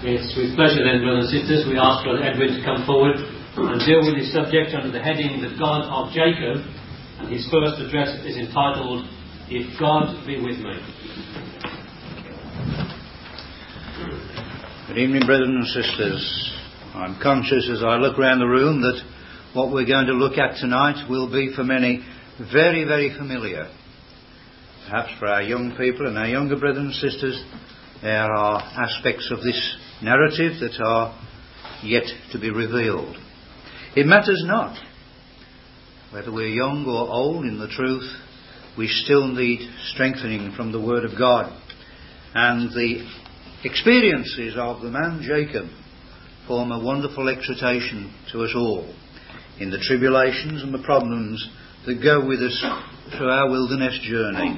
It's with pleasure then, brothers and sisters, we ask Brother Edwin to come forward and deal with his subject under the heading, The God of Jacob, and his first address is entitled, If God Be With Me. Good evening, brethren and sisters. I'm conscious as I look around the room that what we're going to look at tonight will be for many very, very familiar. Perhaps for our young people and our younger brethren and sisters, there are aspects of this narrative that are yet to be revealed. It matters not whether we're young or old in the truth, we still need strengthening from the Word of God. And the experiences of the man Jacob form a wonderful exhortation to us all in the tribulations and the problems that go with us through our wilderness journey.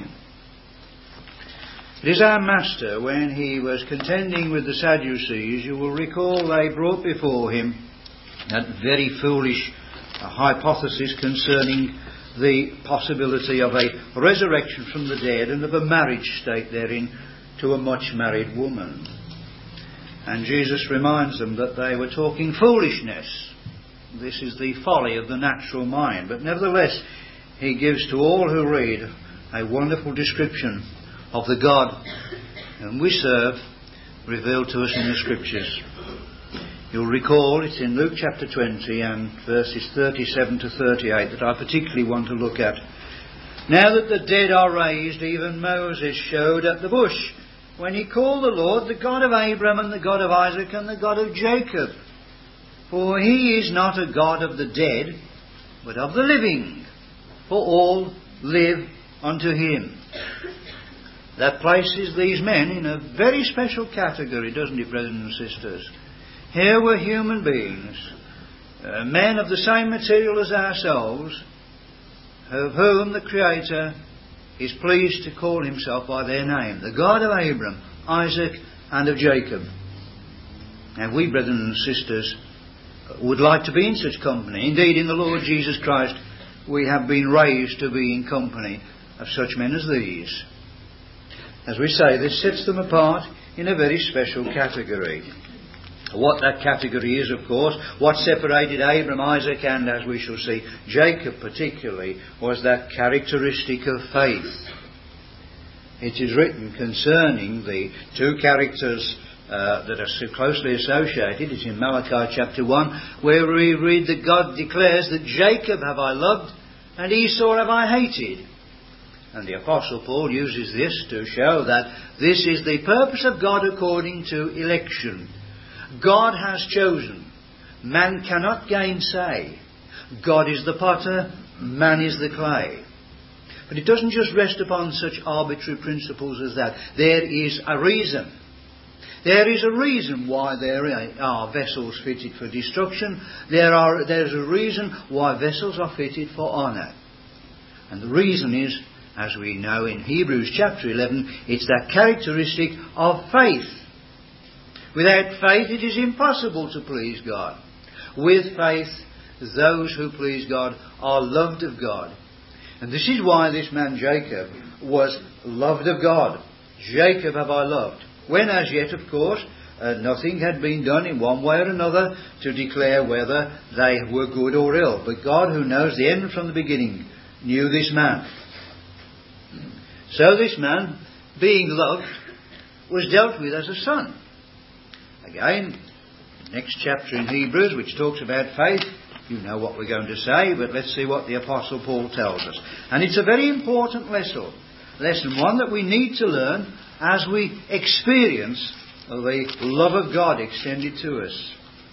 It is our Master, when he was contending with the Sadducees, you will recall they brought before him that very foolish hypothesis concerning the possibility of a resurrection from the dead and of a marriage state therein to a much married woman. And Jesus reminds them that they were talking foolishness. This is the folly of the natural mind. But nevertheless, he gives to all who read a wonderful description of the God whom we serve, revealed to us in the Scriptures. You'll recall it's in Luke chapter 20 and verses 37 to 38 that I particularly want to look at. Now that the dead are raised, even Moses showed at the bush, when he called the Lord the God of Abraham and the God of Isaac and the God of Jacob. For he is not a God of the dead, but of the living, for all live unto him. That places these men in a very special category, doesn't it, brothers and sisters? Here were human beings, men of the same material as ourselves, of whom the Creator is pleased to call himself by their name, the God of Abraham, Isaac and of Jacob. And we, brethren and sisters, would like to be in such company. Indeed, in the Lord Jesus Christ, we have been raised to be in company of such men as these. As we say, this sets them apart in a very special category. What that category is, of course, what separated Abraham, Isaac and, as we shall see, Jacob particularly, was that characteristic of faith. It is written concerning the two characters that are so closely associated. It's in Malachi chapter 1, where we read that God declares that Jacob have I loved and Esau have I hated. And the Apostle Paul uses this to show that this is the purpose of God according to election. God has chosen. Man cannot gainsay. God is the potter, man is the clay. But it doesn't just rest upon such arbitrary principles as that. There is a reason. There is a reason why there are vessels fitted for destruction. There's a reason why vessels are fitted for honour. And the reason is, as we know in Hebrews chapter 11, it's that characteristic of faith. Without faith it is impossible to please God. With faith, those who please God are loved of God. And this is why this man Jacob was loved of God. Jacob have I loved. When as yet, of course, nothing had been done in one way or another to declare whether they were good or ill. But God, who knows the end from the beginning, knew this man. So this man, being loved, was dealt with as a son. Again, next chapter in Hebrews, which talks about faith, you know what we're going to say, but let's see what the Apostle Paul tells us. And it's a very important lesson, one that we need to learn as we experience the love of God extended to us.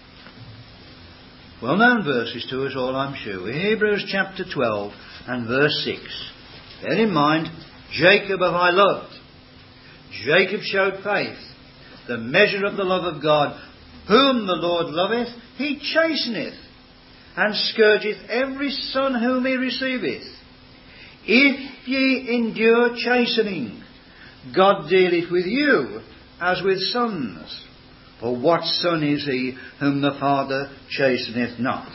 Well-known verses to us all, I'm sure. Hebrews chapter 12 and verse 6. Bear in mind, Jacob have I loved. Jacob showed faith, the measure of the love of God. Whom the Lord loveth, he chasteneth, and scourgeth every son whom he receiveth. If ye endure chastening, God dealeth with you as with sons. For what son is he whom the Father chasteneth not?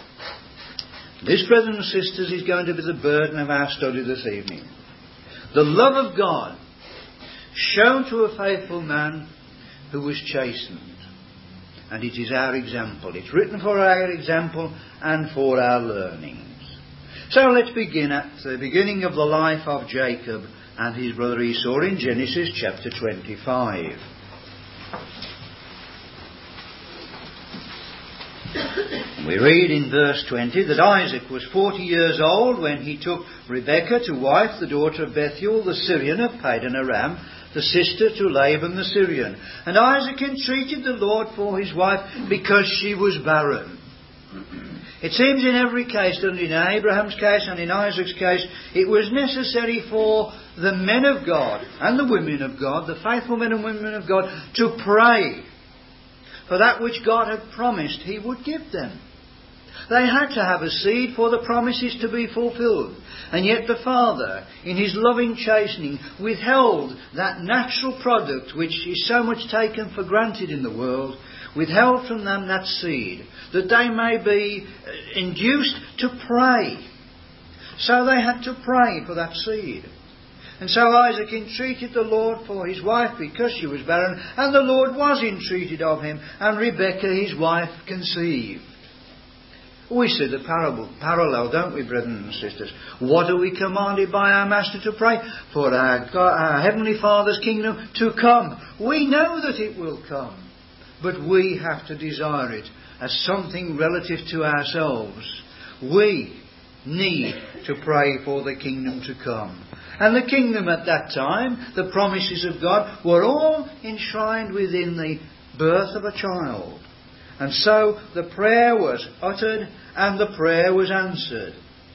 This, brothers and sisters, is going to be the burden of our study this evening. The love of God shown to a faithful man who was chastened. and it is our example. It's written for our example and for our learnings. So let's begin at the beginning of the life of Jacob and his brother Esau in Genesis chapter 25. We read in verse 20 that Isaac was 40 years old when he took Rebekah to wife, the daughter of Bethuel the Syrian of Padan Aram, the sister to Laban the Syrian. And Isaac entreated the Lord for his wife because she was barren. It seems in every case, and in Abraham's case and in Isaac's case, it was necessary for the men of God and the women of God, the faithful men and women of God, to pray for that which God had promised He would give them. They had to have a seed for the promises to be fulfilled. And yet the Father, in His loving chastening, withheld that natural product which is so much taken for granted in the world, withheld from them that seed, that they may be induced to pray. So they had to pray for that seed. And so Isaac entreated the Lord for his wife because she was barren, and the Lord was entreated of him, and Rebekah his wife conceived. We see the parallel, don't we, brethren and sisters? What are we commanded by our Master to pray? For our Heavenly Father's kingdom to come. We know that it will come, but we have to desire it as something relative to ourselves. We need to pray for the kingdom to come. And the kingdom at that time, the promises of God, were all enshrined within the birth of a child. And so the prayer was uttered and the prayer was answered.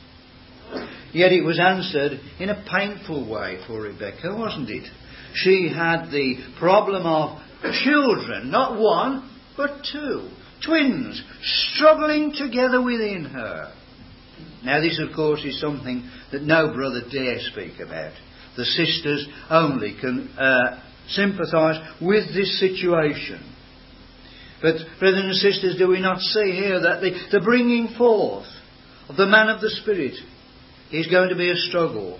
Yet it was answered in a painful way for Rebekah, wasn't it? She had the problem of children, not one, but two. Twins, struggling together within her. Now this, of course, is something that no brother dare speak about. The sisters only can sympathise with this situation. But, brothers and sisters, do we not see here that the bringing forth of the man of the Spirit is going to be a struggle?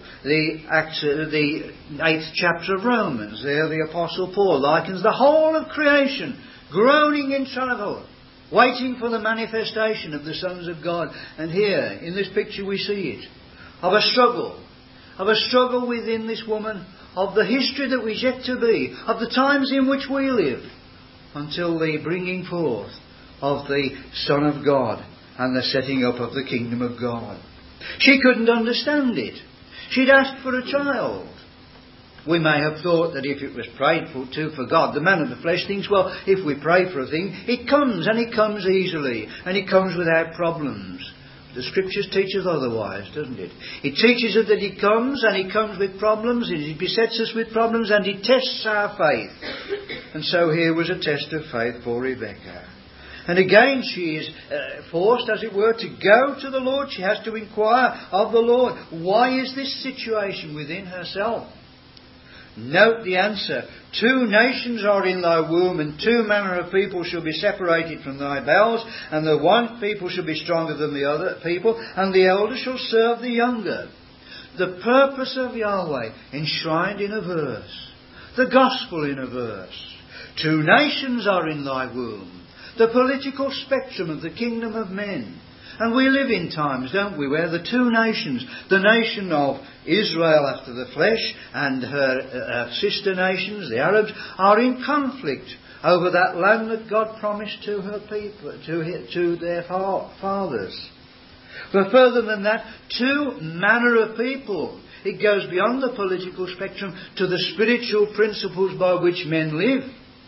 The 8th chapter of Romans, there the Apostle Paul likens the whole of creation groaning in travail, waiting for the manifestation of the sons of God. And here, in this picture, we see it. Of a struggle within this woman, of the history that was yet to be, of the times in which we live, until the bringing forth of the Son of God and the setting up of the kingdom of God. She couldn't understand it. She'd asked for a child. We may have thought that if it was prayed for God, the man of the flesh thinks, well, if we pray for a thing, it comes, and it comes easily, and it comes without problems. The Scriptures teach us otherwise, doesn't it? It teaches us that it comes, and it comes with problems, and it besets us with problems, and it tests our faith. And so here was a test of faith for Rebekah. And again she is forced, as it were, to go to the Lord. She has to inquire of the Lord. Why is this situation within herself? Note the answer. 2 nations are in thy womb, and 2 manner of people shall be separated from thy bowels, and the one people shall be stronger than the other people, and the elder shall serve the younger. The purpose of Yahweh enshrined in a verse. The gospel in a verse. 2 nations are in thy womb. The political spectrum of the kingdom of men. And we live in times, don't we, where the 2 nations, the nation of Israel after the flesh and her sister nations, the Arabs, are in conflict over that land that God promised to her people, to their fathers. But further than that, 2 manner of people. It goes beyond the political spectrum to the spiritual principles by which men live.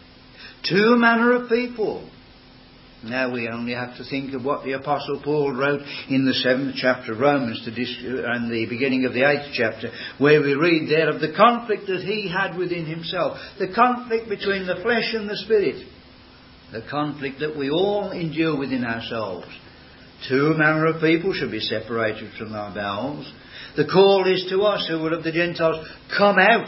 2 manner of people. Now we only have to think of what the Apostle Paul wrote in the 7th chapter of Romans and the beginning of the 8th chapter, where we read there of the conflict that he had within himself, the conflict between the flesh and the spirit, the conflict that we all endure within ourselves. 2 manner of people shall be separated from thy bowels. The call is to us who are of the Gentiles, come out,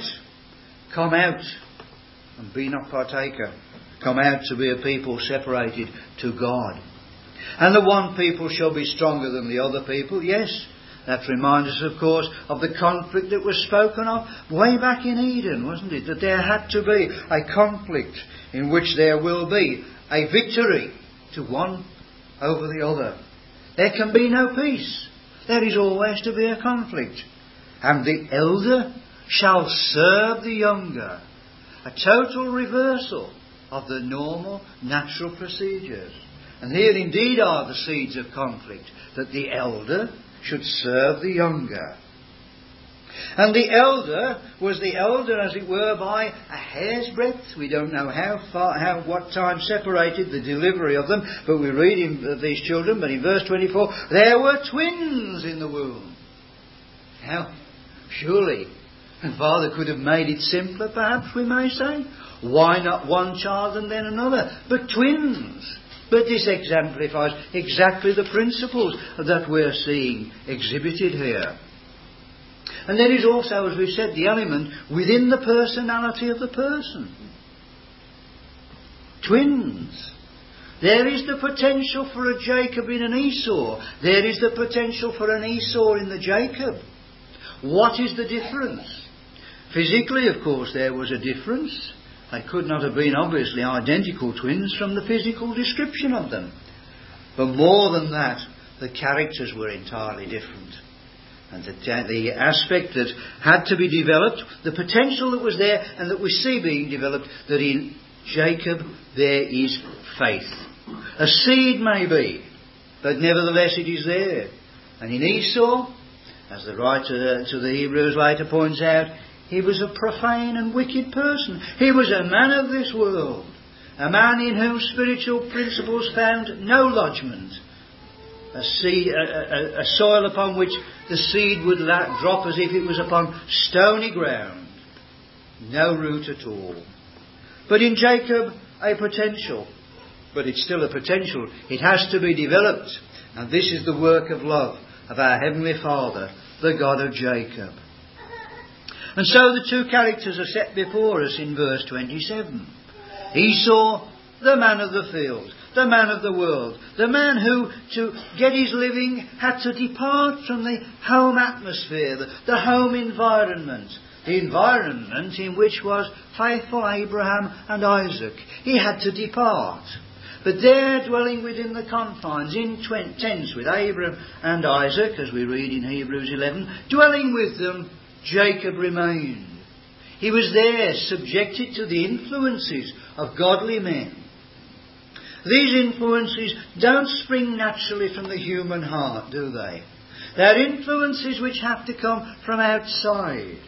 and be not partaker. Come out to be a people separated to God. And the one people shall be stronger than the other people. Yes, That reminds us, of course, of the conflict that was spoken of way back in Eden, wasn't it? That there had to be a conflict in which there will be a victory to one over the other. There can be no peace. There is always to be a conflict. And the elder shall serve the younger. A total reversal of the normal, natural procedures. And here indeed are the seeds of conflict, that the elder should serve the younger. And the elder was the elder, as it were, by a hair's breadth. We don't know what time separated the delivery of them, but we read in these children, but in verse 24, there were twins in the womb. Now, surely, and Father could have made it simpler, perhaps we may say. Why not one child and then another? But twins. But this exemplifies exactly the principles that we're seeing exhibited here. And there is also, as we said, the element within the personality of the person. Twins. There is the potential for a Jacob in an Esau. There is the potential for an Esau in the Jacob. What is the difference? Physically, of course, there was a difference. They could not have been obviously identical twins from the physical description of them. But more than that, the characters were entirely different. And the aspect that had to be developed, the potential that was there and that we see being developed, that in Jacob there is faith. A seed may be, but nevertheless it is there. And in Esau, as the writer to the Hebrews later points out, he was a profane and wicked person. He was a man of this world. A man in whom spiritual principles found no lodgment. A soil upon which the seed would drop as if it was upon stony ground. No root at all. But in Jacob, a potential. But it's still a potential. It has to be developed. And this is the work of love of our Heavenly Father, the God of Jacob. And so the two characters are set before us in verse 27. Esau, the man of the field, the man of the world, the man who, to get his living, had to depart from the home atmosphere, the home environment, the environment in which was faithful Abraham and Isaac. He had to depart. But there, dwelling within the confines, in tents with Abraham and Isaac, as we read in Hebrews 11, dwelling with them, Jacob remained. He was there, subjected to the influences of godly men. These influences don't spring naturally from the human heart, do they? They're influences which have to come from outside.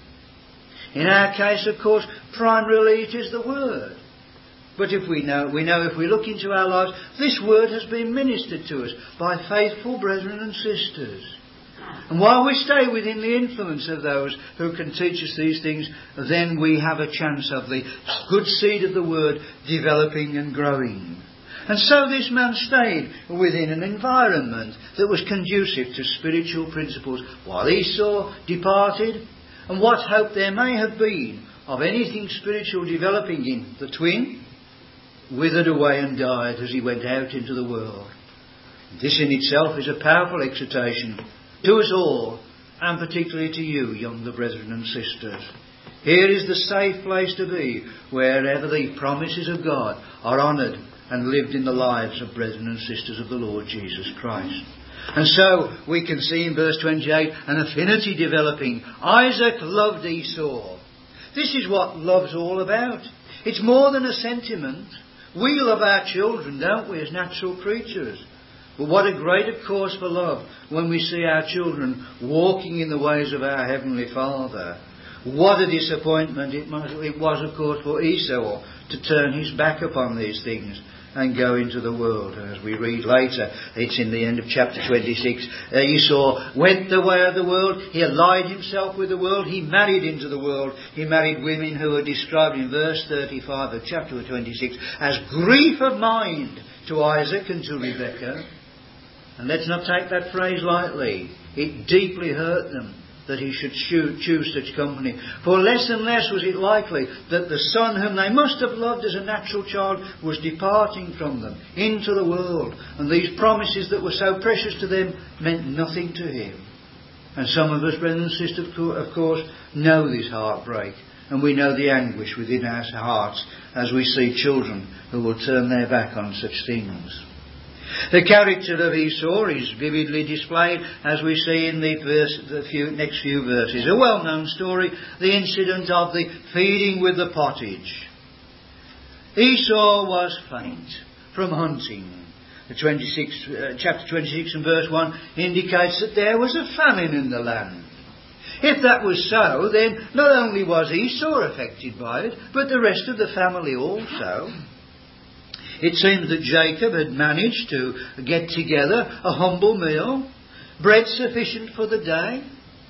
In our case, of course, primarily it is the Word. But if we know if we look into our lives, this Word has been ministered to us by faithful brethren and sisters. And while we stay within the influence of those who can teach us these things, then we have a chance of the good seed of the Word developing and growing. And so this man stayed within an environment that was conducive to spiritual principles, while Esau departed. And what hope there may have been of anything spiritual developing in the twin withered away and died as he went out into the world. This in itself is a powerful exhortation to us all, and particularly to you, younger brethren and sisters. Here is the safe place to be, wherever the promises of God are honoured and lived in the lives of brethren and sisters of the Lord Jesus Christ. And so we can see in verse 28 an affinity developing. Isaac loved Esau. This is what love's all about. It's more than a sentiment. We love our children, don't we, as natural creatures. But what a greater cause for love when we see our children walking in the ways of our Heavenly Father. What a disappointment it was, of course, for Esau to turn his back upon these things and go into the world. And as we read later, it's in the end of chapter 26, Esau went the way of the world. He allied himself with the world. He married into the world. He married women who are described in verse 35 of chapter 26 as grief of mind to Isaac and to Rebekah. And let's not take that phrase lightly. It deeply hurt them that he should choose such company. For less and less was it likely that the son whom they must have loved as a natural child was departing from them into the world. And these promises that were so precious to them meant nothing to him. And some of us, brothers and sisters, of course, know this heartbreak. And we know the anguish within our hearts as we see children who will turn their back on such things. The character of Esau is vividly displayed as we see in the next few verses. A well-known story, the incident of the feeding with the pottage. Esau was faint from hunting. Chapter 26 and verse 1 indicates that there was a famine in the land. If that was so, then not only was Esau affected by it, but the rest of the family also. It seems that Jacob had managed to get together a humble meal, bread sufficient for the day.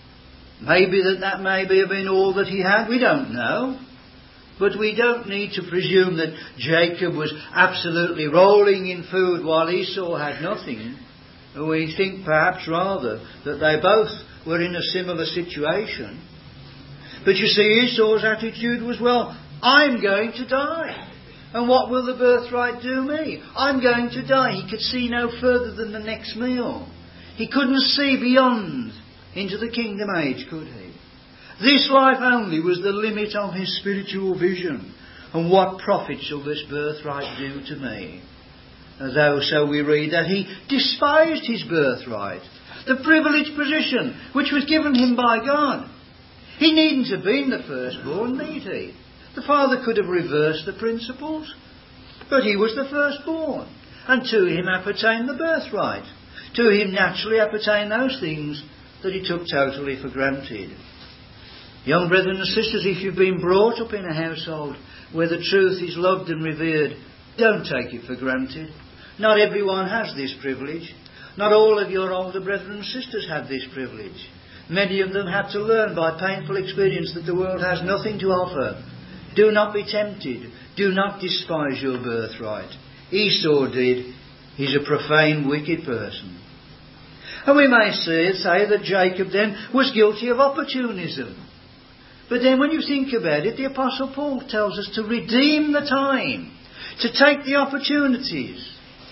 Maybe that may have been all that he had, we don't know. But we don't need to presume that Jacob was absolutely rolling in food while Esau had nothing. We think perhaps rather that they both were in a similar situation. But you see, Esau's attitude was, well, I'm going to die. And what will the birthright do me? I'm going to die. He could see no further than the next meal. He couldn't see beyond into the kingdom age, could he? This life only was the limit of his spiritual vision. And what profit shall this birthright do to me? Though so we read that he despised his birthright, the privileged position which was given him by God. He needn't have been the firstborn, need he? The father could have reversed the principles, but he was the firstborn, and to him appertained the birthright. To him naturally appertain those things that he took totally for granted. Young brethren and sisters, if you've been brought up in a household where the truth is loved and revered, don't take it for granted. Not everyone has this privilege. Not all of your older brethren and sisters have this privilege. Many of them had to learn by painful experience that the world has nothing to offer. Do not be tempted. Do not despise your birthright. Esau did. He's a profane, wicked person. And we may say that Jacob then was guilty of opportunism. But then when you think about it, the Apostle Paul tells us to redeem the time, to take the opportunities.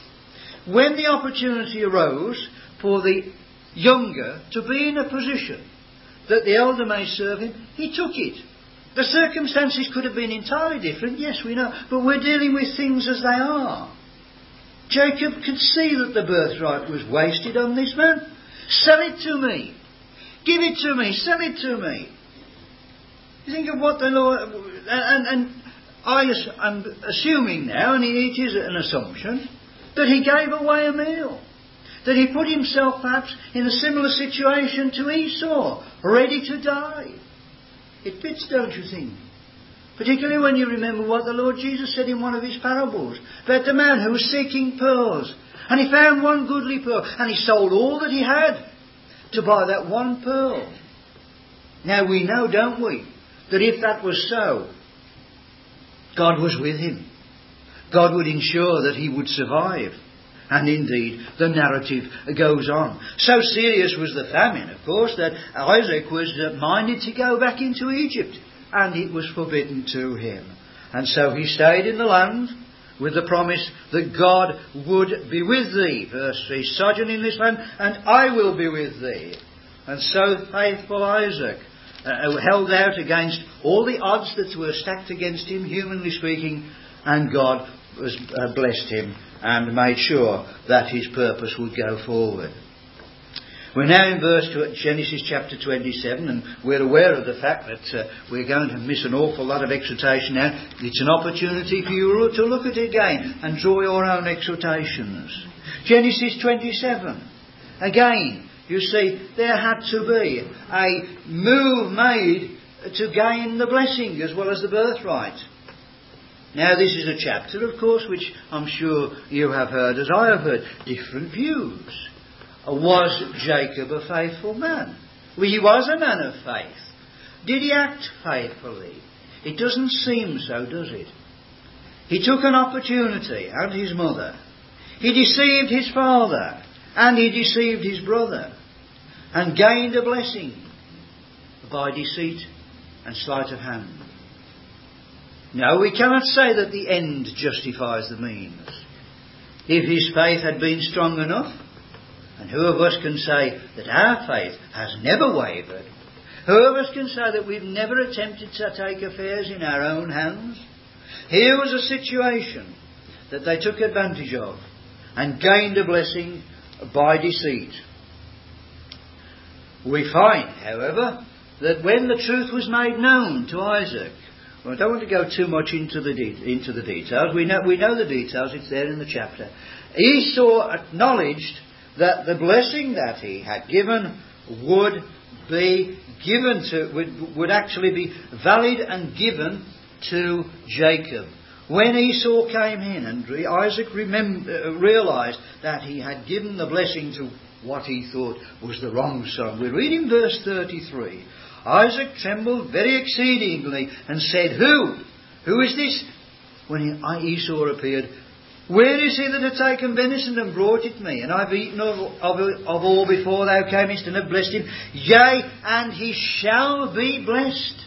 When the opportunity arose for the younger to be in a position that the elder may serve him, he took it. The circumstances could have been entirely different, yes, we know, but we're dealing with things as they are. Jacob could see that the birthright was wasted on this man. Sell it to me. Give it to me. Sell it to me. You think of what the Lord... And I'm assuming now, and it is an assumption, that he gave away a meal. That he put himself perhaps in a similar situation to Esau, ready to die. It fits, don't you think? Particularly when you remember what the Lord Jesus said in one of his parables about the man who was seeking pearls. And he found one goodly pearl. And he sold all that he had to buy that one pearl. Now we know, don't we, that if that was so, God was with him. God would ensure that he would survive. And indeed, the narrative goes on. So serious was the famine, of course, that Isaac was minded to go back into Egypt. And it was forbidden to him. And so he stayed in the land with the promise that God would be with thee. Verse 3, sojourn in this land, and I will be with thee. And so faithful Isaac held out against all the odds that were stacked against him, humanly speaking, and God blessed him and made sure that his purpose would go forward. We're now in Genesis chapter 27, and we're aware of the fact that we're going to miss an awful lot of exhortation now. It's an opportunity for you to look at it again and draw your own exhortations. Genesis 27. Again, you see, there had to be a move made to gain the blessing as well as the birthright. Now this is a chapter, of course, which I'm sure you have heard, as I have heard, different views. Was Jacob a faithful man? Well, he was a man of faith. Did he act faithfully? It doesn't seem so, does it? He took an opportunity, and his mother. He deceived his father, and he deceived his brother, and gained a blessing by deceit and sleight of hand. No, we cannot say that the end justifies the means. If his faith had been strong enough, And who of us can say that our faith has never wavered? Who of us can say that we've never attempted to take affairs in our own hands? Here was a situation that they took advantage of and gained a blessing by deceit. We find, however, that when the truth was made known to Isaac, well, I don't want to go too much into the details. We know the details. It's there in the chapter. Esau acknowledged that the blessing that he had given would actually be valid and given to Jacob. When Esau came in and Isaac realised that he had given the blessing to what he thought was the wrong son. We read in verse 33, Isaac trembled very exceedingly and said, Who is this? When Esau appeared, Where is he that hath taken venison and brought it me? And I've eaten of all before thou camest and have blessed him. Yea, and he shall be blessed.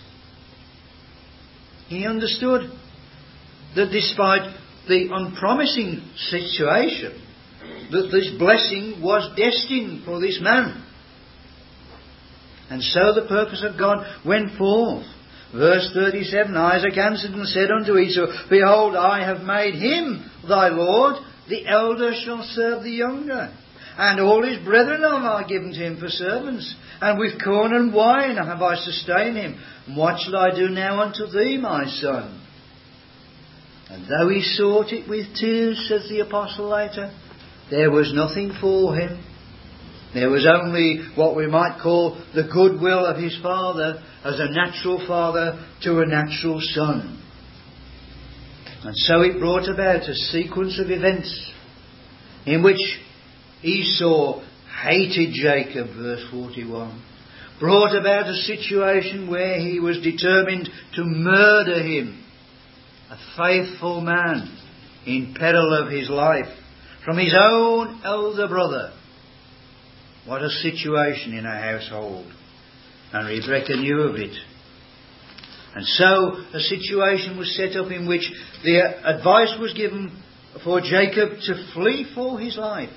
He understood that despite the unpromising situation, that this blessing was destined for this man. And so the purpose of God went forth. Verse 37, Isaac answered and said unto Esau, Behold, I have made him thy lord, the elder shall serve the younger. And all his brethren have I given to him for servants, and with corn and wine have I sustained him. And what shall I do now unto thee, my son? And though he sought it with tears, says the apostle later, there was nothing for him. There was only what we might call the goodwill of his father as a natural father to a natural son. And so it brought about a sequence of events in which Esau hated Jacob, verse 41. Brought about a situation where he was determined to murder him, a faithful man in peril of his life, from his own elder brother. What a situation in a household. And Rebekah knew of it. And so a situation was set up in which the advice was given for Jacob to flee for his life.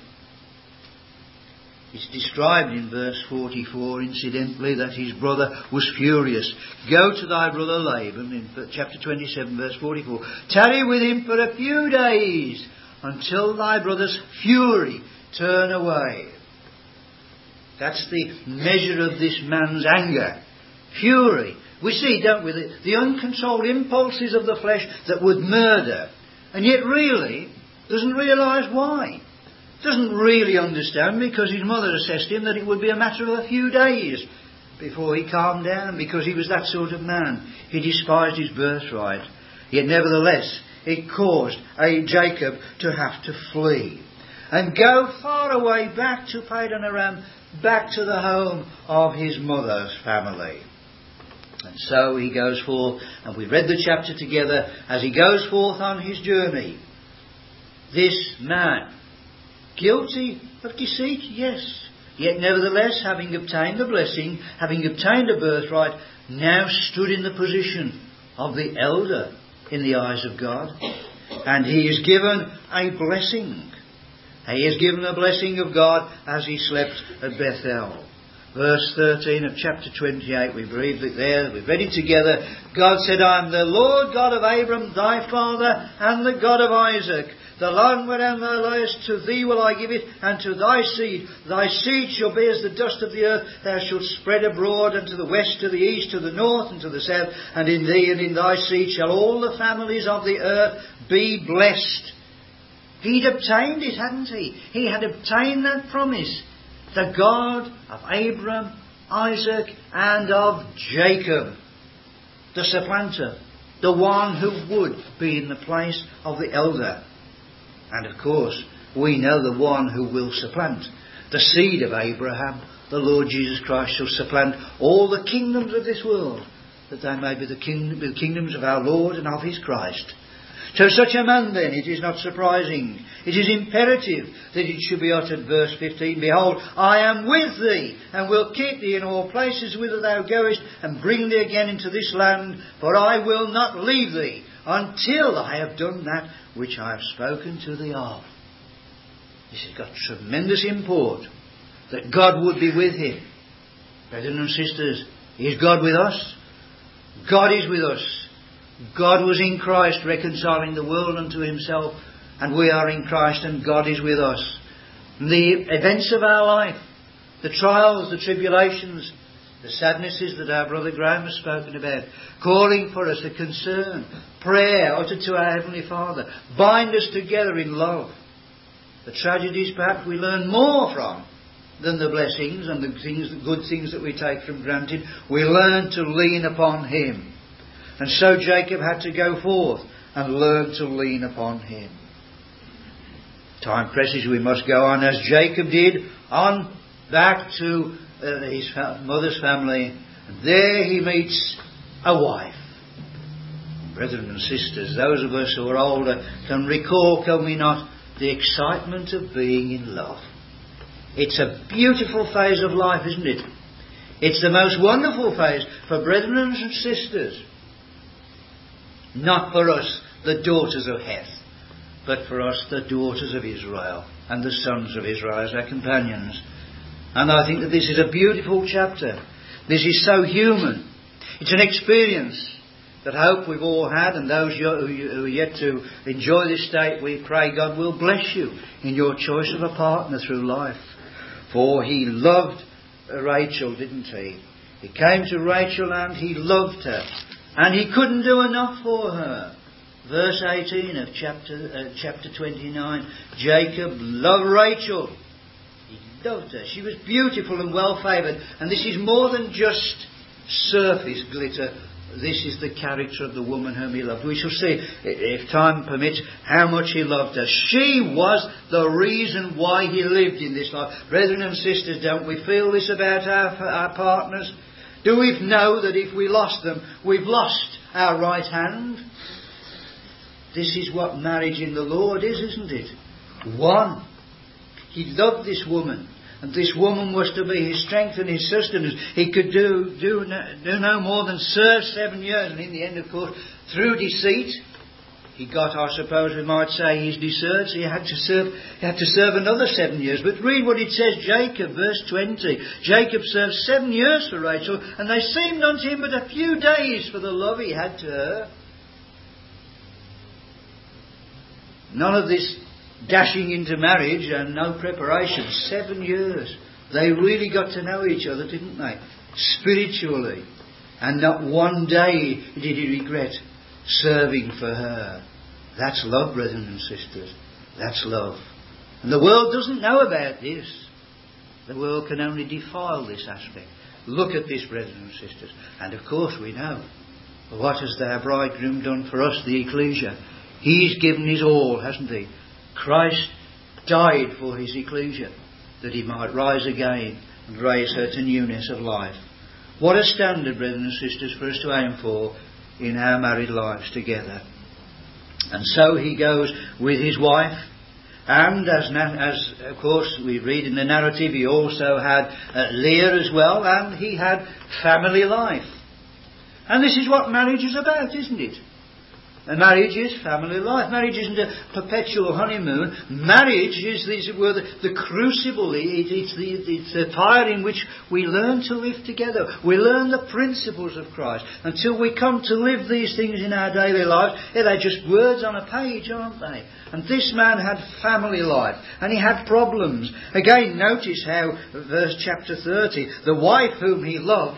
It's described in verse 44, incidentally, that his brother was furious. Go to thy brother Laban, in chapter 27, verse 44. Tarry with him for a few days, until thy brother's fury turn away. That's the measure of this man's anger. Fury. We see, don't we, the uncontrolled impulses of the flesh that would murder. And yet really doesn't realise why. Doesn't really understand, because his mother assessed him that it would be a matter of a few days before he calmed down, because he was that sort of man. He despised his birthright. Yet nevertheless, it caused Jacob to have to flee and go far away back to Padan Aram, back to the home of his mother's family. And so he goes forth, and we read the chapter together, as he goes forth on his journey. This man, guilty of deceit, yes, yet nevertheless, having obtained the blessing, having obtained a birthright, now stood in the position of the elder in the eyes of God. And he is given a blessing. He is given a blessing of God as he slept at Bethel. Verse 13 of chapter 28, we read it there, we read it together. God said, I am the Lord God of Abram, thy father, and the God of Isaac. The land wherein thou liest, to thee will I give it, and to thy seed. Thy seed shall be as the dust of the earth. Thou shalt spread abroad unto the west, to the east, to the north, and to the south. And in thee and in thy seed shall all the families of the earth be blessed. He'd obtained it, hadn't he? He had obtained that promise. The God of Abraham, Isaac, and of Jacob. The supplanter. The one who would be in the place of the elder. And of course, we know the one who will supplant. The seed of Abraham, the Lord Jesus Christ, shall supplant all the kingdoms of this world, that they may be the kingdoms of our Lord and of his Christ. To such a man then, it is not surprising, it is imperative that it should be uttered, verse 15, Behold, I am with thee, and will keep thee in all places whither thou goest, and bring thee again into this land, for I will not leave thee, until I have done that which I have spoken to thee of. This has got tremendous import. that God would be with him. Brethren and sisters, is God with us? God is with us. God was in Christ reconciling the world unto himself, and we are in Christ and God is with us. The events of our life, the trials, the tribulations, the sadnesses that our brother Graham has spoken about, calling for us a concern, prayer uttered to our Heavenly Father, bind us together in love. The tragedies perhaps we learn more from than the blessings and the good things that we take for granted. We learn to lean upon him. And so Jacob had to go forth and learn to lean upon him. Time presses, we must go on as Jacob did, on back to his mother's family. And there he meets a wife. Brethren and sisters, those of us who are older can recall, can we not, the excitement of being in love. It's a beautiful phase of life, isn't it? It's the most wonderful phase for brethren and sisters. Not for us, the daughters of Heth, but for us, the daughters of Israel and the sons of Israel as our companions. And I think that this is a beautiful chapter. This is so human. It's an experience that I hope we've all had, and those who are yet to enjoy this state, we pray God will bless you in your choice of a partner through life. For he loved Rachel, didn't he? He came to Rachel and he loved her. And he couldn't do enough for her. Verse 18 of chapter 29. Jacob loved Rachel. He loved her. She was beautiful and well favoured. And this is more than just surface glitter. This is the character of the woman whom he loved. We shall see, if time permits, how much he loved her. She was the reason why he lived in this life. Brethren and sisters, don't we feel this about our partners? Do we know that if we lost them, we've lost our right hand? This is what marriage in the Lord is, isn't it? One. He loved this woman. And this woman was to be his strength and his sustenance. He could do no more than serve 7 years. And in the end, of course, through deceit, he got, I suppose we might say, his deserts. He had to serve another 7 years. But read what it says, Jacob, verse 20. Jacob served 7 years for Rachel, and they seemed unto him but a few days for the love he had to her. None of this dashing into marriage and no preparation. 7 years. They really got to know each other, didn't they? Spiritually. And not one day did he regret serving for her. That's love, brethren and sisters. That's love. And the world doesn't know about this. The world can only defile this aspect. Look at this, brethren and sisters. And of course we know. What has our bridegroom done for us, the ecclesia? He's given his all, hasn't he? Christ died for his ecclesia, that he might rise again and raise her to newness of life. What a standard, brethren and sisters, for us to aim for in our married lives together. And so he goes with his wife, and as of course we read in the narrative, he also had Leah as well, and he had family life. And this is what marriage is about, isn't it? And marriage is family life. Marriage isn't a perpetual honeymoon. Marriage is the crucible. It's the fire in which we learn to live together. We learn the principles of Christ. Until we come to live these things in our daily lives, they're just words on a page, aren't they? And this man had family life. And he had problems. Again, notice how, verse chapter 30, the wife whom he loved,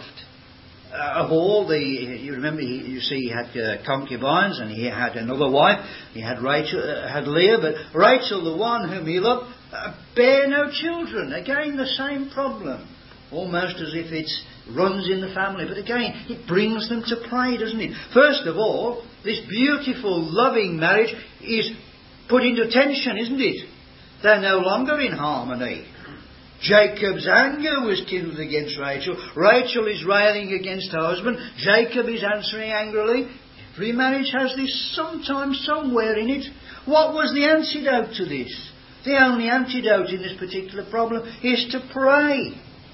of all you remember, you see, he had concubines, and he had another wife. He had had Leah, but Rachel, the one whom he loved, bare no children. Again, the same problem, almost as if it runs in the family. But again, it brings them to pray, doesn't it? First of all, this beautiful, loving marriage is put into tension, isn't it? They're no longer in harmony. Jacob's anger was kindled against Rachel. Rachel is railing against her husband. Jacob is answering angrily. Every marriage has this sometimes, somewhere in it. What was the antidote to this? The only antidote in this particular problem is to pray.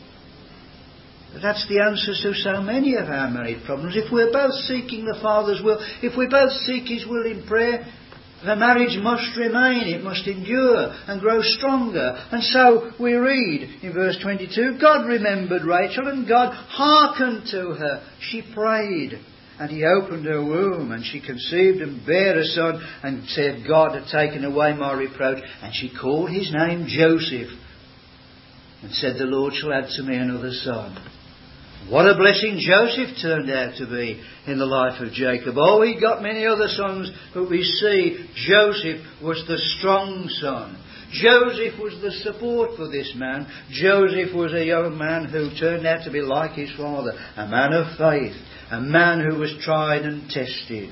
That's the answer to so many of our married problems. If we're both seeking the Father's will, if we both seek His will in prayer, The marriage must remain, it must endure and grow stronger. And so we read in verse 22, God remembered Rachel and God hearkened to her. She prayed and he opened her womb and she conceived and bare a son and said, God had taken away my reproach. And she called his name Joseph and said, the Lord shall add to me another son. What a blessing Joseph turned out to be in the life of Jacob. Oh, he got many other sons, but we see Joseph was the strong son. Joseph was the support for this man. Joseph was a young man who turned out to be like his father, a man of faith, a man who was tried and tested.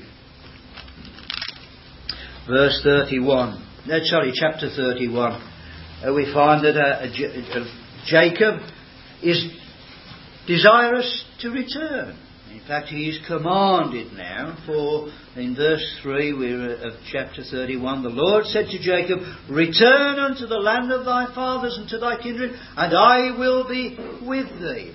Verse 31. Chapter 31. We find that Jacob is desirous to return. In fact, he is commanded now, for in verse 3 of chapter 31, the Lord said to Jacob, return unto the land of thy fathers and to thy kindred, and I will be with thee.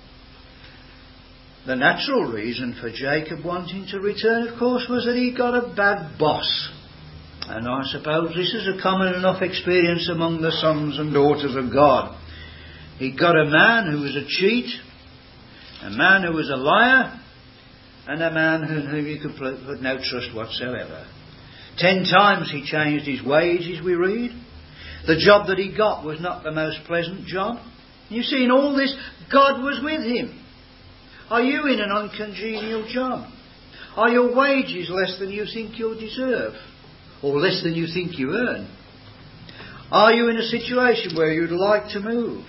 The natural reason for Jacob wanting to return, of course, was that he got a bad boss. And I suppose this is a common enough experience among the sons and daughters of God. He got a man who was a cheat, a man who was a liar, and a man whom you could put no trust whatsoever. 10 times he changed his wages, we read. The job that he got was not the most pleasant job. You see, in all this, God was with him. Are you in an uncongenial job? Are your wages less than you think you'll deserve? Or less than you think you earn? Are you in a situation where you'd like to move?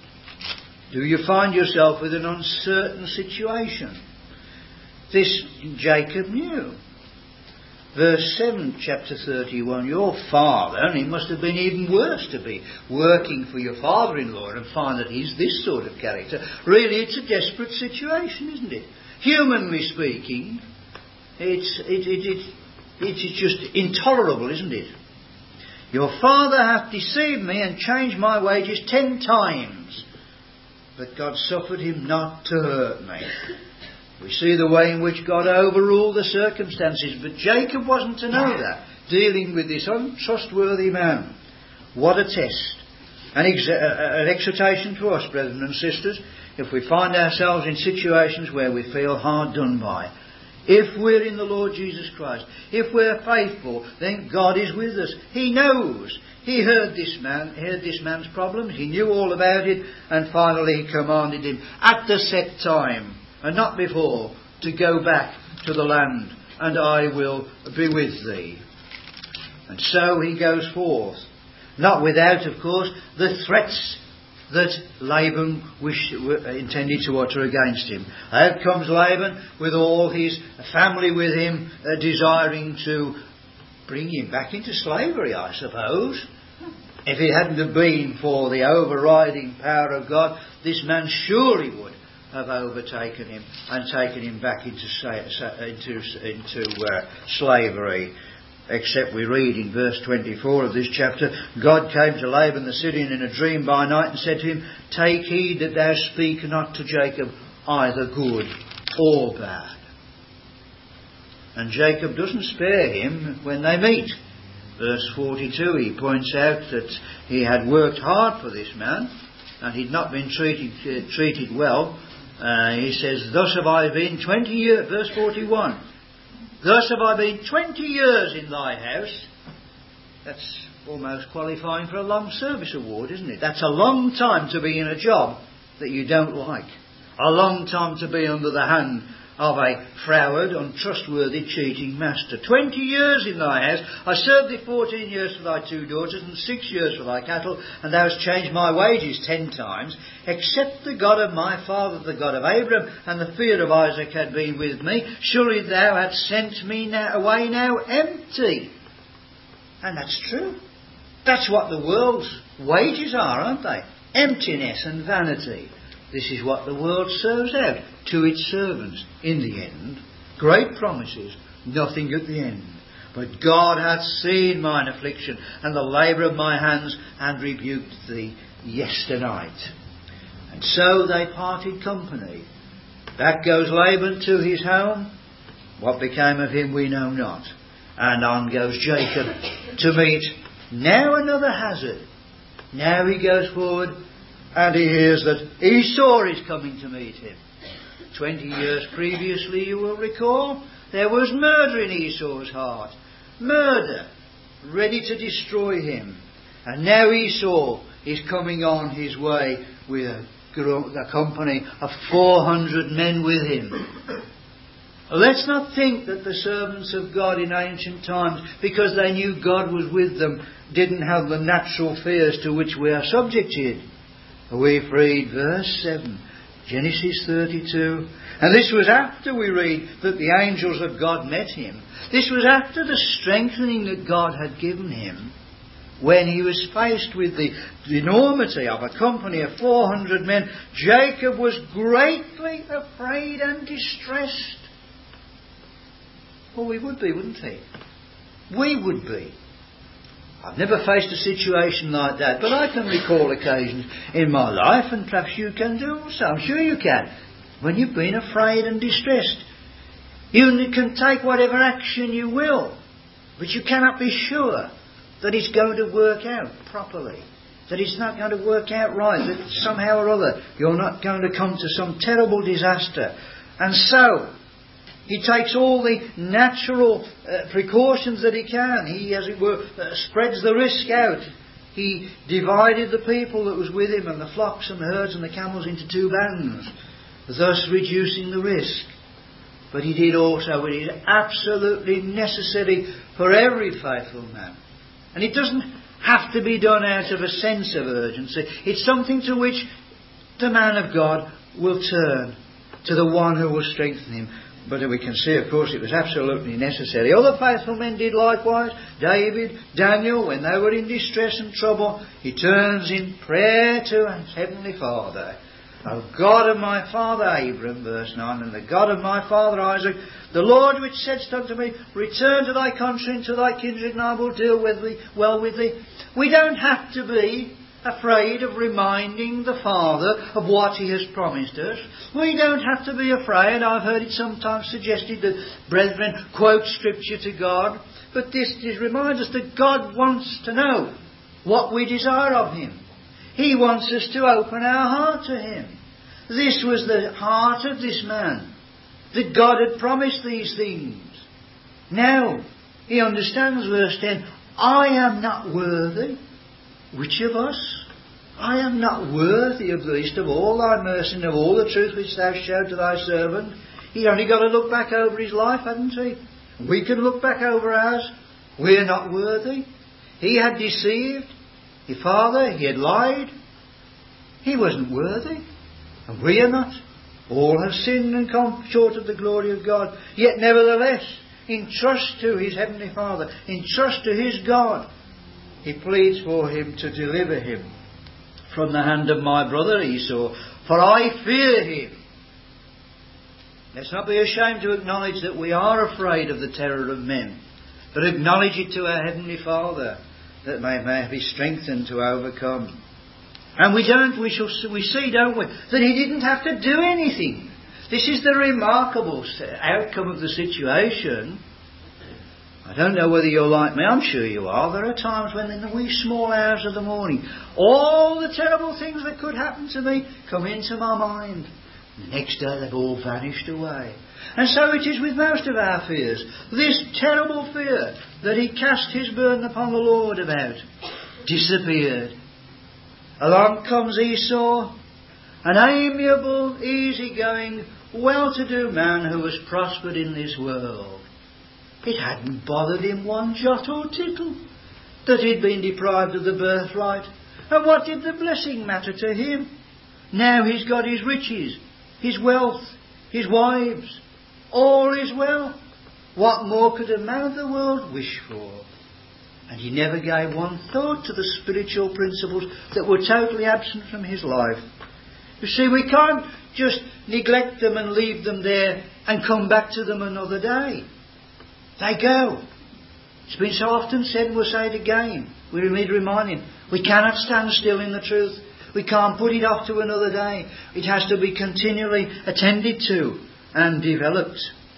Do you find yourself with an uncertain situation? This Jacob knew. Verse 7, chapter 31, your father, and it must have been even worse to be working for your father-in-law and find that he's this sort of character. Really, it's a desperate situation, isn't it? Humanly speaking, it's just intolerable, isn't it? Your father hath deceived me and changed my wages 10 times. But God suffered him not to hurt me. We see the way in which God overruled the circumstances. But Jacob wasn't to know that, dealing with this untrustworthy man. What a test. An exhortation to us, brethren and sisters, if we find ourselves in situations where we feel hard done by. If we're in the Lord Jesus Christ, if we're faithful, then God is with us. He knows. He heard this man's problems. He knew all about it. And finally he commanded him at the set time, and not before, to go back to the land, and I will be with thee. And so he goes forth. Not without, of course, the threats that Laban intended to utter against him. Out comes Laban with all his family with him, desiring to bring him back into slavery, I suppose. If it hadn't have been for the overriding power of God, this man surely would have overtaken him and taken him back into slavery. Except we read in verse 24 of this chapter, God came to Laban the Syrian in a dream by night and said to him, take heed that thou speak not to Jacob either good or bad. And Jacob doesn't spare him when they meet. Verse 42, he points out that he had worked hard for this man and he'd not been treated well. He says, thus have I been 20 years, verse 41, thus have I been 20 years in thy house. That's almost qualifying for a long service award, isn't it? That's a long time to be in a job that you don't like. A long time to be under the hand of a froward, untrustworthy, cheating master. 20 years in thy house. I served thee 14 years for thy 2 daughters and 6 years for thy cattle, and thou hast changed my wages 10 times. Except the God of my father, the God of Abraham, and the fear of Isaac had been with me, surely thou hadst sent me away now empty. And that's true. That's what the world's wages are, aren't they? Emptiness and vanity. This is what the world serves out to its servants. In the end, great promises, nothing at the end. But God hath seen mine affliction and the labour of my hands, and rebuked thee yesternight. And so they parted company. Back goes Laban to his home. What became of him we know not. And on goes Jacob to meet now another hazard. Now he goes forward and he hears that Esau is coming to meet him. 20 years previously, you will recall, there was murder in Esau's heart. Murder, ready to destroy him. And now Esau is coming on his way with a company of 400 men with him. Let's not think that the servants of God in ancient times, because they knew God was with them, didn't have the natural fears to which we are subjected. We read verse 7, Genesis 32. And this was after we read that the angels of God met him. This was after the strengthening that God had given him, when he was faced with the enormity of a company of 400 men. Jacob was greatly afraid and distressed. Well, we would be, wouldn't he? We would be. I've never faced a situation like that, but I can recall occasions in my life, and perhaps you can do also. I'm sure you can. When you've been afraid and distressed, you can take whatever action you will, but you cannot be sure that it's going to work out properly, that it's not going to work out right, that somehow or other you're not going to come to some terrible disaster. And so he takes all the natural precautions that he can. He, as it were, spreads the risk out. He divided the people that was with him and the flocks and the herds and the camels into 2 bands, thus reducing the risk. But he did also what is absolutely necessary for every faithful man. And it doesn't have to be done out of a sense of urgency. It's something to which the man of God will turn, to the one who will strengthen him. But we can see, of course, it was absolutely necessary. Other faithful men did likewise. David, Daniel, when they were in distress and trouble, he turns in prayer to his Heavenly Father. O God of my father Abraham, verse 9, and the God of my father Isaac, the Lord which saidst unto me, return to thy country and to thy kindred, and I will deal with thee, well with thee. We don't have to be afraid of reminding the Father of what He has promised us. We don't have to be afraid. I've heard it sometimes suggested that brethren quote Scripture to God, but this reminds us that God wants to know what we desire of Him. He wants us to open our heart to Him. This was the heart of this man, that God had promised these things. Now, he understands verse 10, I am not worthy. Which of us? I am not worthy of the least of all thy mercy and of all the truth which thou showed to thy servant. He's only got to look back over his life, hadn't he? We can look back over ours. We're not worthy. He had deceived his father. He had lied. He wasn't worthy. And we are not. All have sinned and come short of the glory of God. Yet nevertheless, in trust to his Heavenly Father, in trust to his God, he pleads for him to deliver him from the hand of my brother Esau, for I fear him. Let's not be ashamed to acknowledge that we are afraid of the terror of men, but acknowledge it to our Heavenly Father, that may be strengthened to overcome. And we see, don't we, that he didn't have to do anything. This is the remarkable outcome of the situation. I don't know whether you're like me, I'm sure you are. There are times when in the wee small hours of the morning, all the terrible things that could happen to me come into my mind. The next day they've all vanished away. And so it is with most of our fears. This terrible fear that he cast his burden upon the Lord about disappeared. Along comes Esau, an amiable, easygoing, well-to-do man who has prospered in this world. It hadn't bothered him one jot or tittle that he'd been deprived of the birthright. And what did the blessing matter to him? Now he's got his riches, his wealth, his wives. All is well. What more could a man of the world wish for? And he never gave one thought to the spiritual principles that were totally absent from his life. You see, we can't just neglect them and leave them there and come back to them another day. They go. It's been so often said, and we'll say it again. We need reminding. We cannot stand still in the truth. We can't put it off to another day. It has to be continually attended to and developed.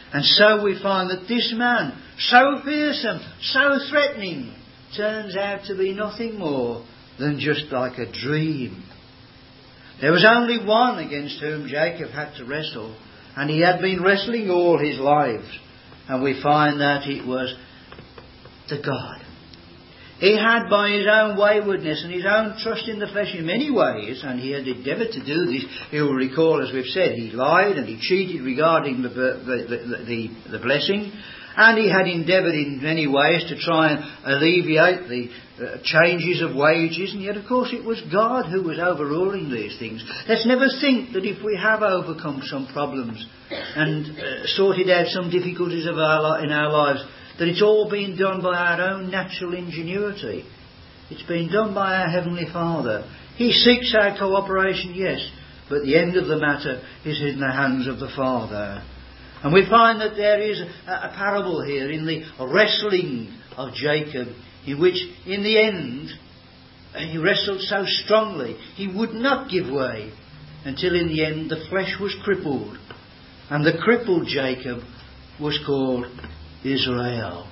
And so we find that this man, so fearsome, so threatening, turns out to be nothing more than just like a dream. There was only one against whom Jacob had to wrestle, and he had been wrestling all his lives. And we find that it was the God. He had, by his own waywardness and his own trust in the flesh in many ways, and he had endeavoured to do this. You'll recall, as we've said, he lied and he cheated regarding the blessing, and he had endeavoured in many ways to try and alleviate the changes of wages, and yet, of course, it was God who was overruling these things. Let's never think that if we have overcome some problems and sorted out some difficulties in our lives, that it's all been done by our own natural ingenuity. It's been done by our Heavenly Father. He seeks our cooperation, yes, but the end of the matter is in the hands of the Father. And we find that there is a parable here in the wrestling of Jacob, in which, in the end, he wrestled so strongly, he would not give way, until in the end the flesh was crippled. And the crippled Jacob was called Israel,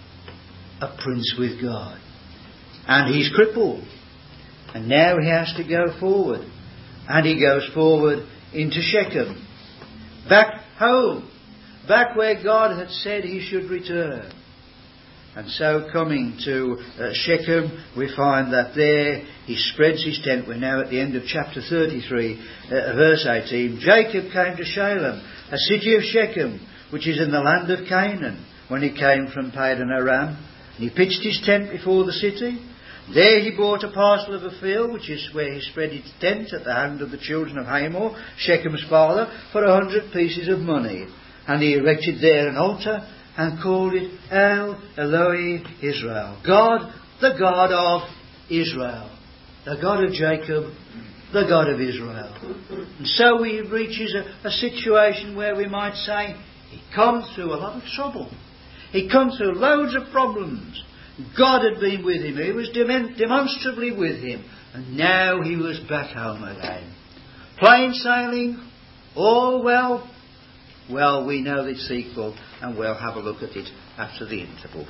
a prince with God. And he's crippled. And now he has to go forward. And he goes forward into Shechem. Back home. Back where God had said he should return. And so coming to Shechem, we find that there he spreads his tent. We're now at the end of chapter 33, verse 18. Jacob came to Shalem, a city of Shechem, which is in the land of Canaan, when he came from Padan Aram. And he pitched his tent before the city. There he bought a parcel of a field, which is where he spread his tent at the hand of the children of Hamor, Shechem's father, for 100 pieces of money. And he erected there an altar and called it El Eloi Israel. God, the God of Israel. The God of Jacob, the God of Israel. And so he reaches a situation where we might say he comes through a lot of trouble. He comes through loads of problems. God had been with him. He was demonstrably with him. And now he was back home again. Plain sailing, all well. Well, we know the sequel, and we'll have a look at it after the interval.